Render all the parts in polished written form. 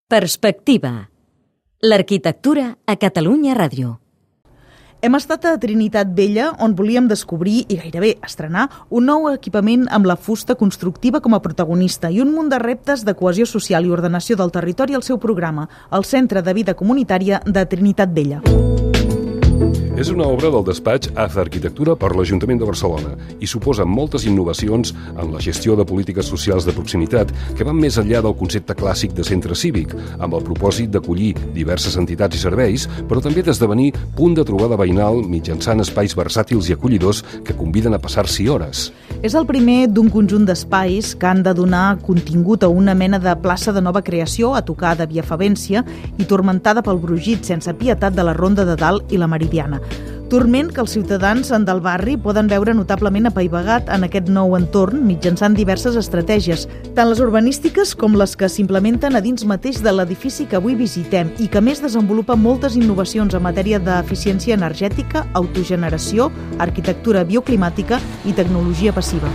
Perspectiva. L'arquitectura a Catalunya Ràdio. Hem estat a Trinitat Vella, on volíem descobrir i gairebé estrenar un nou equipament amb la fusta constructiva com a protagonista i un munt de reptes de cohesió social i ordenació del territori al seu programa, el Centre de Vida Comunitària de Trinitat Vella. És una obra del despatx AZ Arquitectura per l'Ajuntament de Barcelona i suposa moltes innovacions en la gestió de polítiques socials de proximitat que van més enllà del concepte clàssic de centre cívic, amb el propòsit d'acollir diverses entitats i serveis, però també d'esdevenir punt de trobada veïnal mitjançant espais versàtils i acollidors que conviden a passar-s'hi hores. És el primer d'un conjunt d'espais que han de donar contingut a una mena de plaça de nova creació a tocar de Via Favència i turmentada pel brugit sense pietat de la Ronda de Dalt i la Meridiana. Turment que els ciutadans del barri poden veure notablement apaivagat en aquest nou entorn mitjançant diverses estratègies, tant les urbanístiques com les que s'implementen a dins mateix de l'edifici que avui visitem i que a més desenvolupa moltes innovacions en matèria d'eficiència energètica, autogeneració, arquitectura bioclimàtica i tecnologia passiva.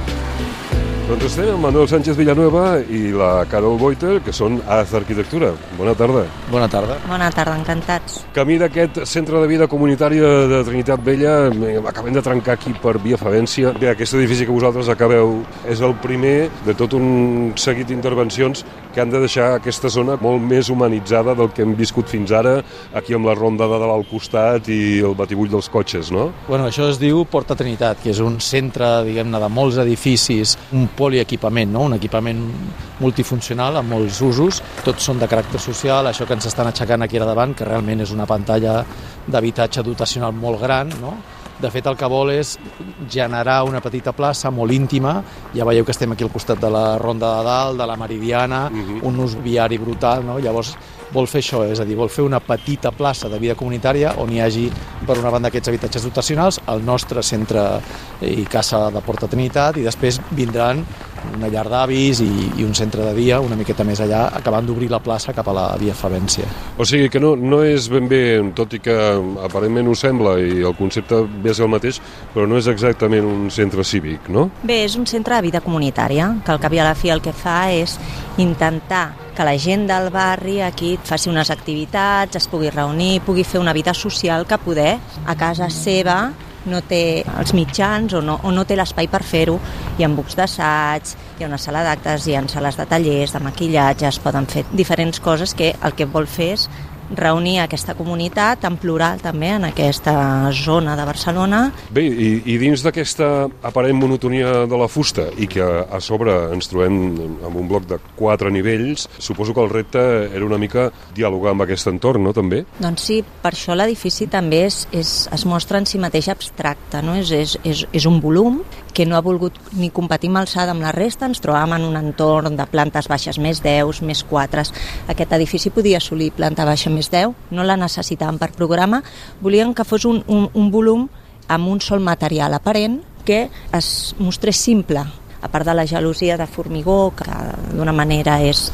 Doncs estem amb Manuel Sánchez Villanueva i la Carol Boiter, que són AZ Arquitectura. Bona tarda. Bona tarda. Bona tarda, encantats. Camí d'aquest centre de vida comunitària de Trinitat Vella, acabem de trencar aquí per Via Favència. Bé, aquest edifici que vosaltres acabeu és el primer de tot un seguit d'intervencions que han de deixar aquesta zona molt més humanitzada del que hem viscut fins ara, aquí amb la Ronda de Dalt al costat i el batibull dels cotxes, no? Bueno, això es diu Porta Trinitat, que és un centre, diguem-ne, de molts edificis, un poliequipament, no? Un equipament multifuncional amb molts usos, tots són de caràcter social, això que ens estan aixecant aquí a davant, que realment és una pantalla d'habitatge dotacional molt gran, no? De fet, el que vol és generar una petita plaça molt íntima. Ja veieu que estem aquí al costat de la Ronda de Dalt, de la Meridiana, un ús viari brutal, no? Llavors vol fer això, és a dir, vol fer una petita plaça de vida comunitària on hi hagi, per una banda, aquests habitatges dotacionals, el nostre centre i casa de Porta Trinitat, i després vindran una llar d'avis i un centre de dia una miqueta més allà, acabant d'obrir la plaça cap a la Via Favència. O sigui que no és ben bé, tot i que aparentment ho sembla i el concepte ve a ser el mateix, però no és exactament un centre cívic, no? Bé, és un centre de vida comunitària, que al cap i a la fi el que fa és intentar que la gent del barri aquí faci unes activitats, es pugui reunir, pugui fer una vida social que poder a casa seva no té els mitjans o no té l'espai per fer-ho. Hi ha bucs d'assaig, hi ha una sala d'actes, hi ha sales de tallers, de maquillatge, es poden fer diferents coses que el que vol fer és reunir aquesta comunitat en plural també en aquesta zona de Barcelona. Bé, i dins d'aquesta aparent monotonia de la fusta i que a sobre ens trobem amb un bloc de 4 nivells, suposo que el repte era una mica dialogar amb aquest entorn, no, també? Doncs sí, per això l'edifici també es mostra en si mateix abstracte, no? És un volum que no ha volgut ni competir amb alçada amb la resta, ens trobàvem en un entorn de plantes baixes més 10, més 4. Aquest edifici podia assolir planta baixa més 10, no la necessitàvem per programa, volíem que fos un volum amb un sol material aparent que es mostrés simple, a part de la gelosia de formigó, que d'una manera és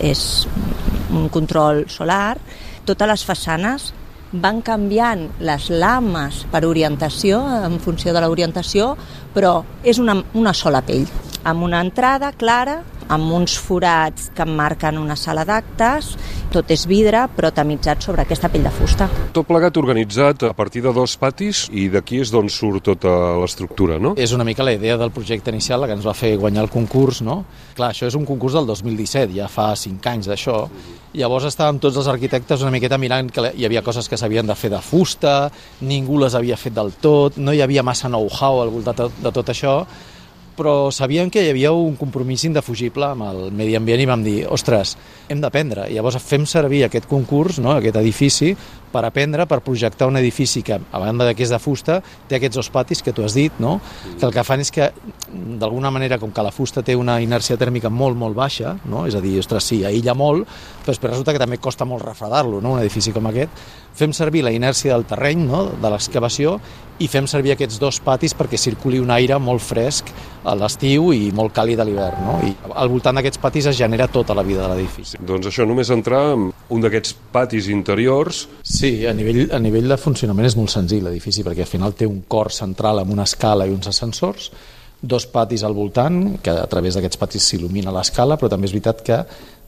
un control solar. Totes les façanes van canviant les lames per orientació, en funció de l'orientació, però és una sola pell, amb una entrada clara, amb uns forats que emmarquen una sala d'actes, tot és vidre, però tamitzat sobre aquesta pell de fusta. Tot plegat organitzat a partir de 2 patis i d'aquí és d'on surt tota l'estructura, no? És una mica la idea del projecte inicial, la que ens va fer guanyar el concurs, no? Clar, això és un concurs del 2017, ja fa 5 anys d'això. Llavors estàvem tots els arquitectes una miqueta mirant que hi havia coses que s'havien de fer de fusta, ningú les havia fet del tot, no hi havia massa know-how al voltant de tot això, però sabíem que hi havia un compromís indefugible amb el medi ambient i vam dir, ostres, hem d'aprendre. I llavors fem servir aquest concurs, no, aquest edifici, per aprendre, per projectar un edifici que, a banda que és de fusta, té aquests 2 patis que tu has dit, no? Que el que fan és que, d'alguna manera, com que la fusta té una inèrcia tèrmica molt, molt baixa, no? És a dir, ostres, sí, aïlla molt, però després resulta que també costa molt refredar-lo, no? Un edifici com aquest. Fem servir la inèrcia del terreny, no? De l'excavació, i fem servir aquests 2 patis perquè circuli un aire molt fresc a l'estiu i molt càlid a l'hivern, no? I al voltant d'aquests patis es genera tota la vida de l'edifici. Doncs això, només entrar en un d'aquests patis interiors. Sí, a nivell de funcionament és molt senzill l'edifici, perquè al final té un cor central amb una escala i uns ascensors, 2 patis al voltant, que a través d'aquests patis s'il·lumina l'escala, però també és veritat que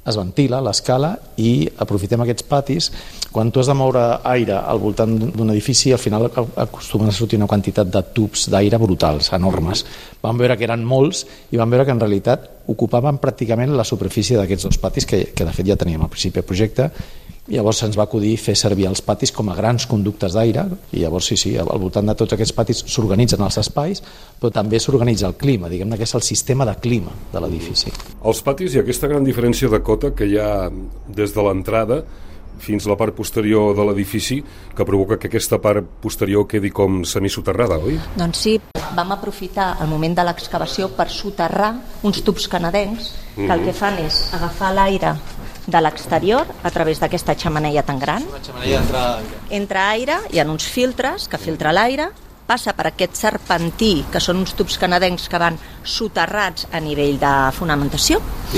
es ventila l'escala i aprofitem aquests patis. Quan tu has de moure aire al voltant d'un edifici, al final acostumen a sortir una quantitat de tubs d'aire brutals, enormes. Vam veure que eren molts i vam veure que en realitat ocupaven pràcticament la superfície d'aquests dos patis que de fet ja teníem al principi del projecte. Llavors se'ns va acudir fer servir els patis com a grans conductes d'aire i llavors sí, al voltant de tots aquests patis s'organitzen els espais, però també s'organitza el clima, diguem-ne que és el sistema de clima de l'edifici. Als patis hi ha aquesta gran diferència de cota que hi ha des de l'entrada fins a la part posterior de l'edifici que provoca que aquesta part posterior quedi com semisoterrada, oi? Doncs sí, vam aprofitar el moment de l'excavació per soterrar uns tubs canadencs que el que fan és agafar l'aire de l'exterior a través d'aquesta xemeneia tan gran. Una xemeneia entra aire, hi ha uns filtres que filtra l'aire, passa per aquest serpentí, que són uns tubs canadencs que van soterrats a nivell de fonamentació,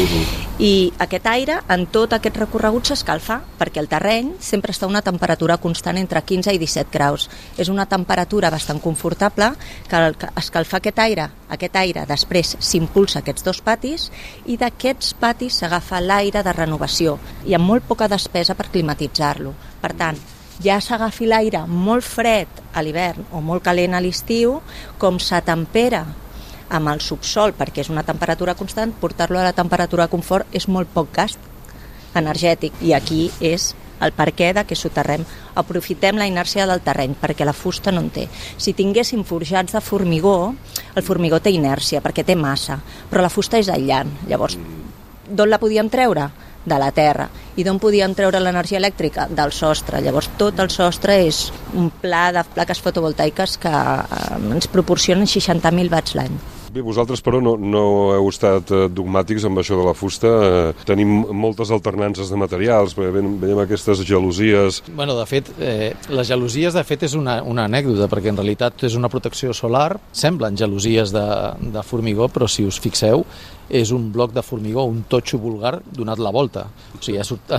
i aquest aire en tot aquest recorregut s'escalfa, perquè el terreny sempre està a una temperatura constant entre 15 i 17 graus. És una temperatura bastant confortable que escalfar aquest aire després s'impulsa a aquests dos patis i d'aquests patis s'agafa l'aire de renovació. Hi ha molt poca despesa per climatitzar-lo. Per tant, ja s'agafi l'aire molt fred a l'hivern o molt calent a l'estiu, com s'atempera amb el subsol, perquè és una temperatura constant, portar-lo a la temperatura de confort és molt poc gast energètic, i aquí és el perquè de que soterrem. Aprofitem la inèrcia del terreny, perquè la fusta no en té. Si tinguéssim forjats de formigó, el formigó té inèrcia, perquè té massa, però la fusta és aïllant. Llavors, d'on la podíem treure? De la terra. I d'on podíem treure l'energia elèctrica? Del sostre. Llavors tot el sostre és un pla de plaques fotovoltaiques que ens proporcionen 60.000 watts l'any. Bé, vosaltres, però, no heu estat dogmàtics amb això de la fusta. Tenim moltes alternances de materials, veiem aquestes gelosies. Bueno, de fet, les gelosies, de fet, és una anècdota, perquè en realitat és una protecció solar, semblen gelosies de formigó, però si us fixeu, és un bloc de formigó, un totxo vulgar donat la volta. O sigui,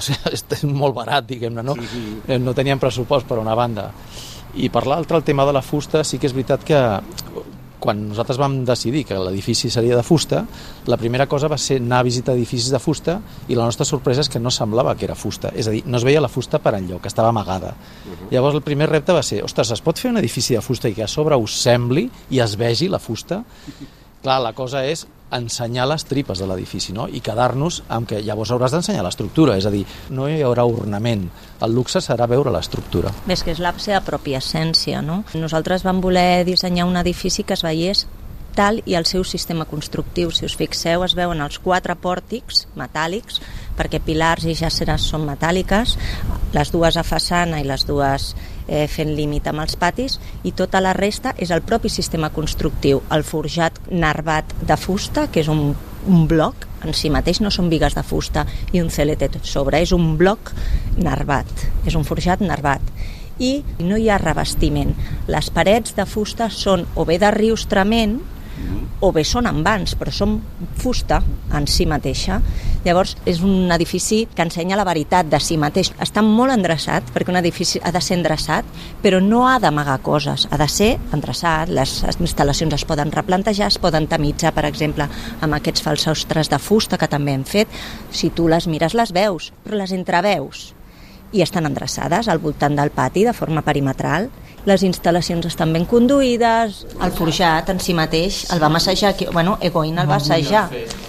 és molt barat, diguem-ne, no? Sí. No teníem pressupost per una banda. I per l'altra, el tema de la fusta, sí que és veritat que quan nosaltres vam decidir que l'edifici seria de fusta, la primera cosa va ser anar a visitar edificis de fusta i la nostra sorpresa és que no semblava que era fusta. És a dir, no es veia la fusta per enlloc, estava amagada. Llavors el primer repte va ser, ostres, es pot fer un edifici de fusta i que a sobre us sembli i es vegi la fusta? Clar, la cosa és ensenyar les tripes de l'edifici, no? I quedar-nos amb que llavors hauràs d'ensenyar l'estructura, és a dir, no hi haurà ornament, el luxe serà veure l'estructura. Ves que és la seva pròpia essència, no? Nosaltres vam voler dissenyar un edifici que es veiés tal i el seu sistema constructiu. Si us fixeu, es veuen els 4 pòrtics metàl·lics, perquè pilars i jaceres són metàl·liques, les dues a façana i les dues fent límit amb els patis, i tota la resta és el propi sistema constructiu, el forjat nervat de fusta, que és un bloc en si mateix, no són bigues de fusta i un CLT sobre, és un bloc nervat, és un forjat nervat. I no hi ha revestiment. Les parets de fusta són o bé de riustrament o bé són en vans, però són fusta en si mateixa. Llavors és un edifici que ensenya la veritat de si mateix. Està molt endreçat, perquè un edifici ha de ser endreçat, però no ha d'amagar coses, ha de ser endreçat, les instal·lacions es poden replantejar, es poden tamitzar, per exemple, amb aquests falsostres de fusta que també hem fet. Si tu les mires les veus, però les entreveus, i estan endreçades al voltant del pati de forma perimetral. Les instal·lacions estan ben conduïdes, el forjat en si mateix el va massajar, Egoin el va assajar,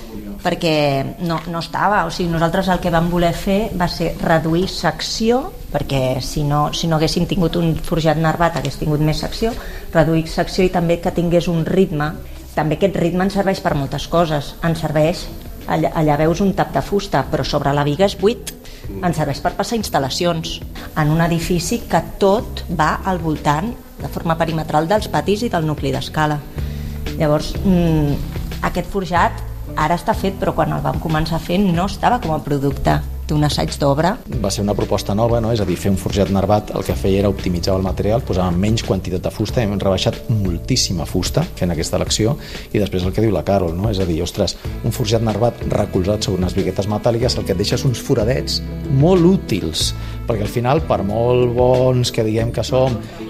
perquè no estava. O sigui, nosaltres el que vam voler fer va ser reduir secció, perquè si no haguéssim tingut un forjat nervat hagués tingut més secció, reduir secció i també que tingués un ritme. També aquest ritme ens serveix per moltes coses. Ens serveix, allà veus un tap de fusta, però sobre la viga és buit. Ens serveix per passar instal·lacions en un edifici que tot va al voltant de forma perimetral dels patis i del nucli d'escala. Llavors, aquest forjat ara està fet, però quan el vam començar a fer no estava com a producte d'un assaig d'obra. Va ser una proposta nova, no? És a dir, fer un forjat nervat el que feia era optimitzar el material, posàvem menys quantitat de fusta, hem rebaixat moltíssima fusta fent aquesta elecció, i després el que diu la Carol, no? És a dir, ostres, un forjat nervat recolzat sobre unes biguetes metàl·liques, el que et deixa uns foradets molt útils, perquè al final, per molt bons que diguem que som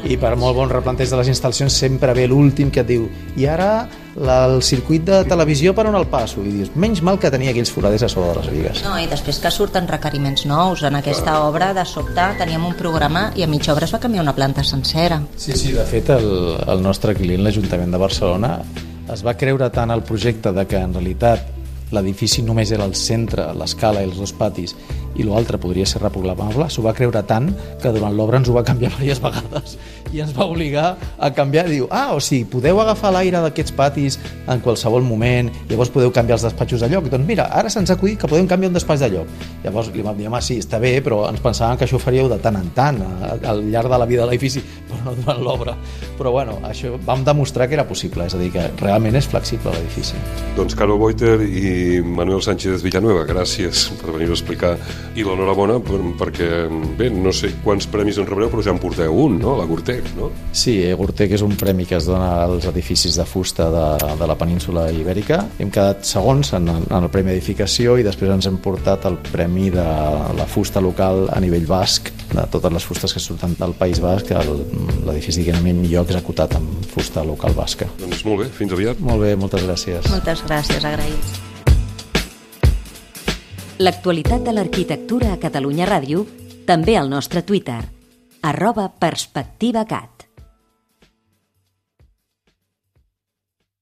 I per molt bon replanteig de les instal·lacions sempre ve l'últim que et diu i ara el circuit de televisió per on el passo? I dius, menys mal que tenia aquells foraders a sobre de les bigues. No, i després que surten requeriments nous. En aquesta obra, de sobte, teníem un programa i a mitja obra es va canviar una planta sencera. Sí, de fet, el nostre client, l'Ajuntament de Barcelona, es va creure tant el projecte de que en realitat l'edifici només era el centre, l'escala i els dos patis, i l'altre podria ser reprogramable, s'ho va creure tant que durant l'obra ens ho va canviar diverses vegades i ens va obligar a canviar. Diu, o sigui, podeu agafar l'aire d'aquests patis en qualsevol moment, llavors podeu canviar els despatxos de lloc. Doncs mira, ara se'ns ha acudit que podem canviar un despatx de lloc. Llavors li vam dir, sí, està bé, però ens pensàvem que això ho faríeu de tant en tant al llarg de la vida de l'edifici, però no durant l'obra. Però bueno, això vam demostrar que era possible, és a dir, que realment és flexible l'edifici. Doncs Caro Boiter i Manuel Sánchez Villanueva, gràcies per venir-ho a explicar, i l'enhorabona perquè, bé, no sé quants premis en rebreu, però ja en porteu un, no? La Gurtec, no? Sí, Gurtec és un premi que es dona als edificis de fusta de la península ibèrica. Hem quedat segons en el premi d'edificació i després ens hem portat el premi de la fusta local a nivell basc, de totes les fustes que surten del País Basc, l'edifici que millor executat amb fusta local basca. Doncs molt bé, fins aviat. Molt bé, moltes gràcies. Moltes gràcies, agraïts. L'actualitat de l'arquitectura a Catalunya Ràdio, també al nostre Twitter, @perspectivacat.